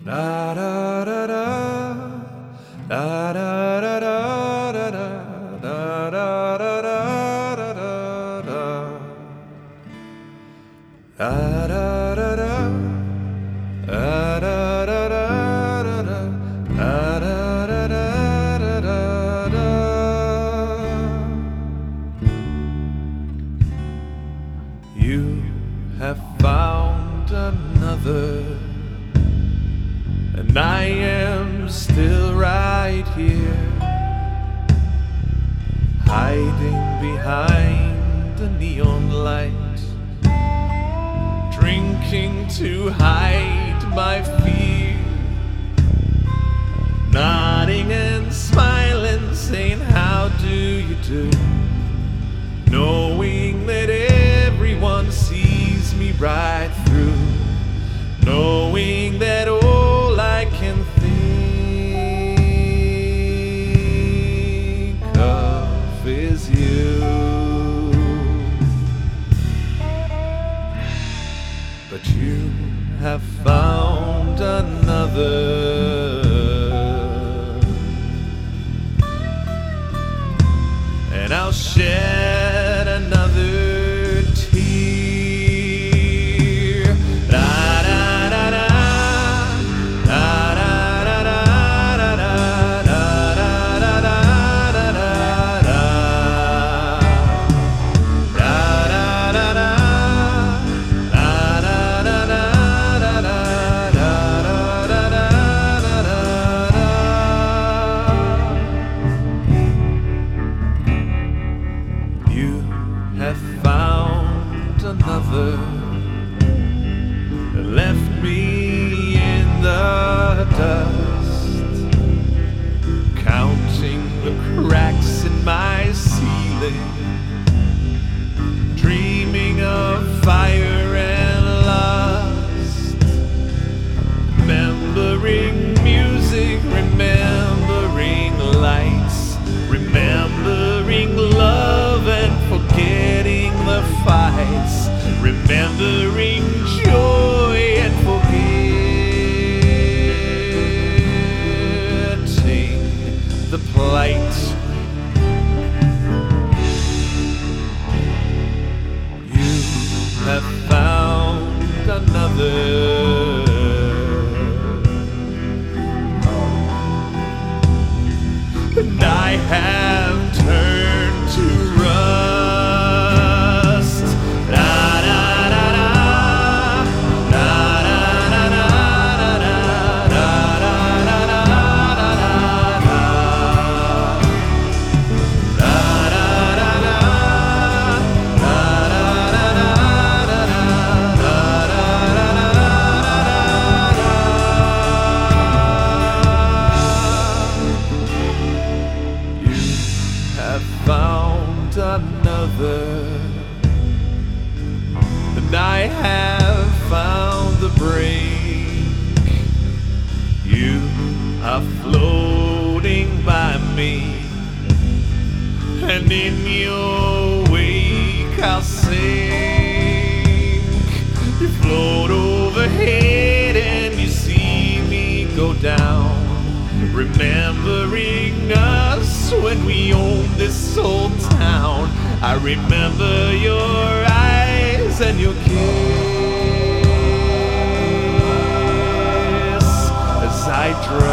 Da da da da da da da da da da da da da da da da You have found another, and I am still right here, hiding behind the neon light, drinking to hide my fear, nodding and smiling, saying how do you do, knowing that everyone sees me right through, knowing that all I can think of is you. But you have found another, and I'll shed another tear. Da da da da da da da da da da da da da da. You have found another, left me in the dust, counting the cracks in my ceiling, dreaming of fire and lust, remembering music, remembering lights, remembering love and forgetting the fights, remembering joy and forgetting the plight. You have found another, and I have turned to rust. Da da da da da da da da da da da da have found another, and I have found the break. You are floating by me, and in your wake I'll sink. You float overhead and you see me go down, remembering us when we owned this old town. I remember your eyes and your kiss as I drown.